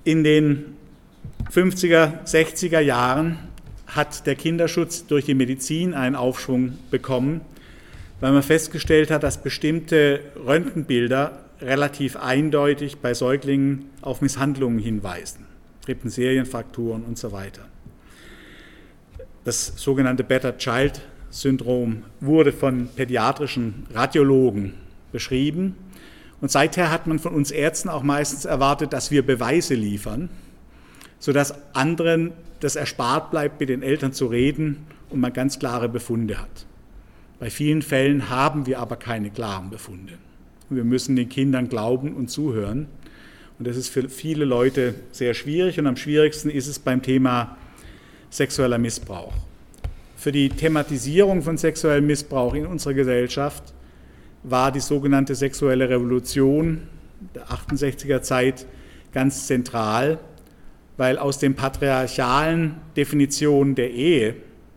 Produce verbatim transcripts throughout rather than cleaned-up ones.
In den fünfziger, sechziger Jahren hat der Kinderschutz durch die Medizin einen Aufschwung bekommen, weil man festgestellt hat, dass bestimmte Röntgenbilder relativ eindeutig bei Säuglingen auf Misshandlungen hinweisen, Rippenserienfrakturen und so weiter. Das sogenannte Better-Child-Syndrom wurde von pädiatrischen Radiologen beschrieben und seither hat man von uns Ärzten auch meistens erwartet, dass wir Beweise liefern, sodass anderen das erspart bleibt, mit den Eltern zu reden und man ganz klare Befunde hat. Bei vielen Fällen haben wir aber keine klaren Befunde. Wir müssen den Kindern glauben und zuhören. Und das ist für viele Leute sehr schwierig. Und am schwierigsten ist es beim Thema sexueller Missbrauch. Für die Thematisierung von sexuellem Missbrauch in unserer Gesellschaft war die sogenannte sexuelle Revolution der achtundsechziger Zeit ganz zentral, weil aus den patriarchalen Definitionen der Ehe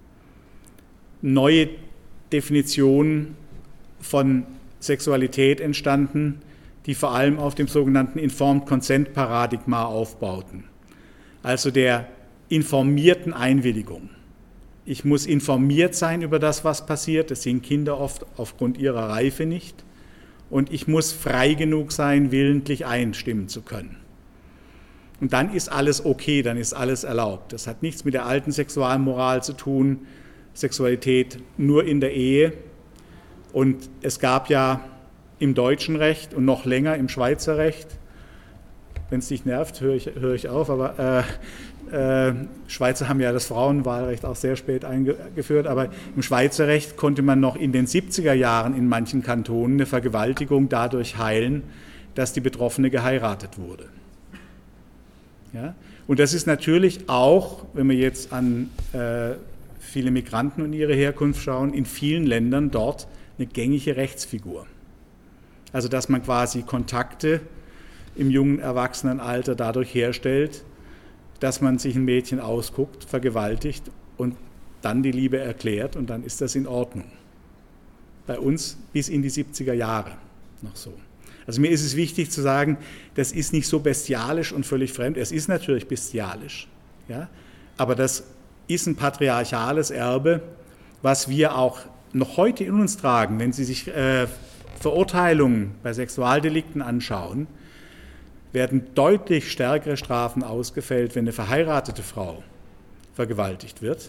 neue Definitionen von Sexualität entstanden, die vor allem auf dem sogenannten Informed Consent Paradigma aufbauten, also der informierten Einwilligung. Ich muss informiert sein über das, was passiert, das sind Kinder oft aufgrund ihrer Reife nicht, und ich muss frei genug sein, willentlich einstimmen zu können. Und dann ist alles okay, dann ist alles erlaubt. Das hat nichts mit der alten Sexualmoral zu tun, Sexualität nur in der Ehe. Und es gab ja im deutschen Recht und noch länger im Schweizer Recht, wenn es dich nervt, höre ich, höre ich auf, aber äh, äh, Schweizer haben ja das Frauenwahlrecht auch sehr spät eingeführt, aber im Schweizer Recht konnte man noch in den siebziger Jahren in manchen Kantonen eine Vergewaltigung dadurch heilen, dass die Betroffene geheiratet wurde. Ja? Und das ist natürlich auch, wenn wir jetzt an äh, viele Migranten und ihre Herkunft schauen, in vielen Ländern dort eine gängige Rechtsfigur. Also dass man quasi Kontakte im jungen Erwachsenenalter dadurch herstellt, dass man sich ein Mädchen ausguckt, vergewaltigt und dann die Liebe erklärt und dann ist das in Ordnung. Bei uns bis in die siebziger Jahre noch so. Also mir ist es wichtig zu sagen, das ist nicht so bestialisch und völlig fremd. Es ist natürlich bestialisch, ja? Aber das ist ein patriarchales Erbe, was wir auch noch heute in uns tragen. Wenn Sie sich äh, Verurteilungen bei Sexualdelikten anschauen, werden deutlich stärkere Strafen ausgefällt, wenn eine verheiratete Frau vergewaltigt wird.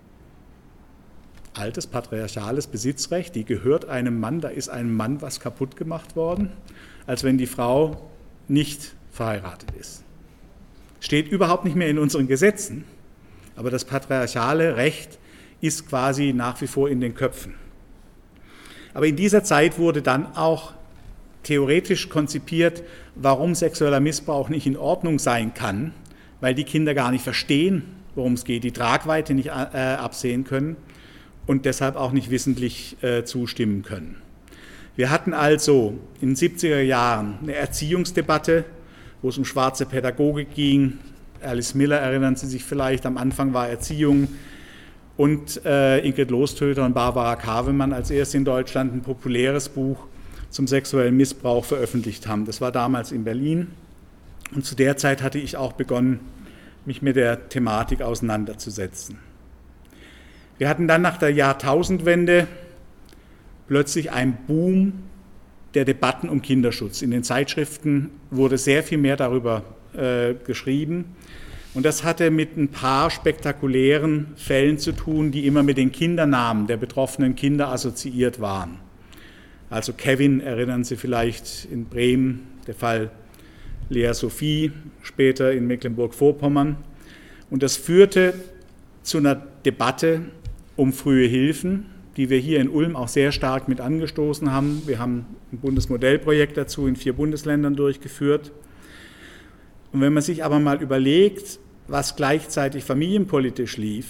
Altes patriarchales Besitzrecht, die gehört einem Mann, da ist einem Mann was kaputt gemacht worden, als wenn die Frau nicht verheiratet ist. Steht überhaupt nicht mehr in unseren Gesetzen, aber das patriarchale Recht ist quasi nach wie vor in den Köpfen. Aber in dieser Zeit wurde dann auch theoretisch konzipiert, warum sexueller Missbrauch nicht in Ordnung sein kann, weil die Kinder gar nicht verstehen, worum es geht, die Tragweite nicht äh, absehen können und deshalb auch nicht wissentlich äh, zustimmen können. Wir hatten also in den siebziger Jahren eine Erziehungsdebatte, wo es um schwarze Pädagogik ging. Alice Miller, erinnern Sie sich vielleicht, am Anfang war Erziehung. Und äh, Ingrid Lostöter und Barbara Kavemann als erst in Deutschland ein populäres Buch zum sexuellen Missbrauch veröffentlicht haben. Das war damals in Berlin. Und zu der Zeit hatte ich auch begonnen, mich mit der Thematik auseinanderzusetzen. Wir hatten dann nach der Jahrtausendwende plötzlich einen Boom der Debatten um Kinderschutz. In den Zeitschriften wurde sehr viel mehr darüber äh, geschrieben. Und das hatte mit ein paar spektakulären Fällen zu tun, die immer mit den Kindernamen der betroffenen Kinder assoziiert waren. Also Kevin, erinnern Sie vielleicht, in Bremen, der Fall Lea Sophie, später in Mecklenburg-Vorpommern. Und das führte zu einer Debatte um frühe Hilfen, die wir hier in Ulm auch sehr stark mit angestoßen haben. Wir haben ein Bundesmodellprojekt dazu in vier Bundesländern durchgeführt. Und wenn man sich aber mal überlegt, was gleichzeitig familienpolitisch lief,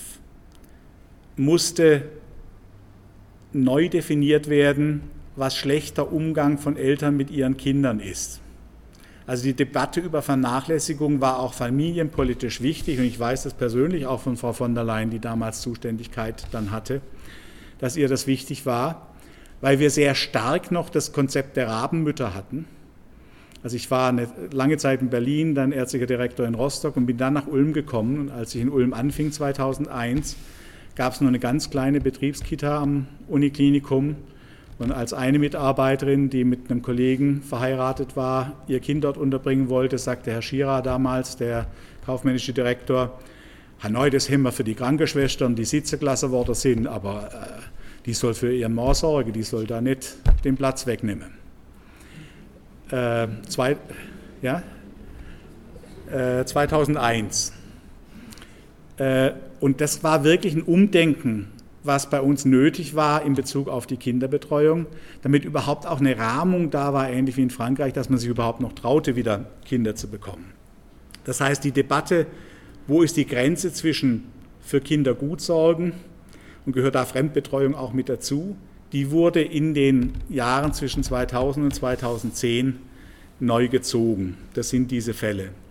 musste neu definiert werden, was schlechter Umgang von Eltern mit ihren Kindern ist. Also die Debatte über Vernachlässigung war auch familienpolitisch wichtig und ich weiß das persönlich auch von Frau von der Leyen, die damals Zuständigkeit dann hatte, dass ihr das wichtig war, weil wir sehr stark noch das Konzept der Rabenmütter hatten. Also ich war eine lange Zeit in Berlin, dann ärztlicher Direktor in Rostock und bin dann nach Ulm gekommen. Und als ich in Ulm anfing zweitausendeins, gab es nur eine ganz kleine Betriebskita am Uniklinikum. Und als eine Mitarbeiterin, die mit einem Kollegen verheiratet war, ihr Kind dort unterbringen wollte, sagte Herr Schierer damals, der kaufmännische Direktor, Hanoi, das haben wir für die Krankenschwestern, die Sitzeglasse worden sind, aber äh, die soll für ihren Mann sorgen, die soll da nicht den Platz wegnehmen. Äh, zwei, ja? äh, zweitausendeins. Äh, und das war wirklich ein Umdenken, was bei uns nötig war in Bezug auf die Kinderbetreuung, damit überhaupt auch eine Rahmung da war, ähnlich wie in Frankreich, dass man sich überhaupt noch traute, wieder Kinder zu bekommen. Das heißt, die Debatte, wo ist die Grenze zwischen für Kinder gut sorgen und gehört da Fremdbetreuung auch mit dazu, die wurde in den Jahren zwischen zweitausend und zweitausendzehn neu gezogen. Das sind diese Fälle.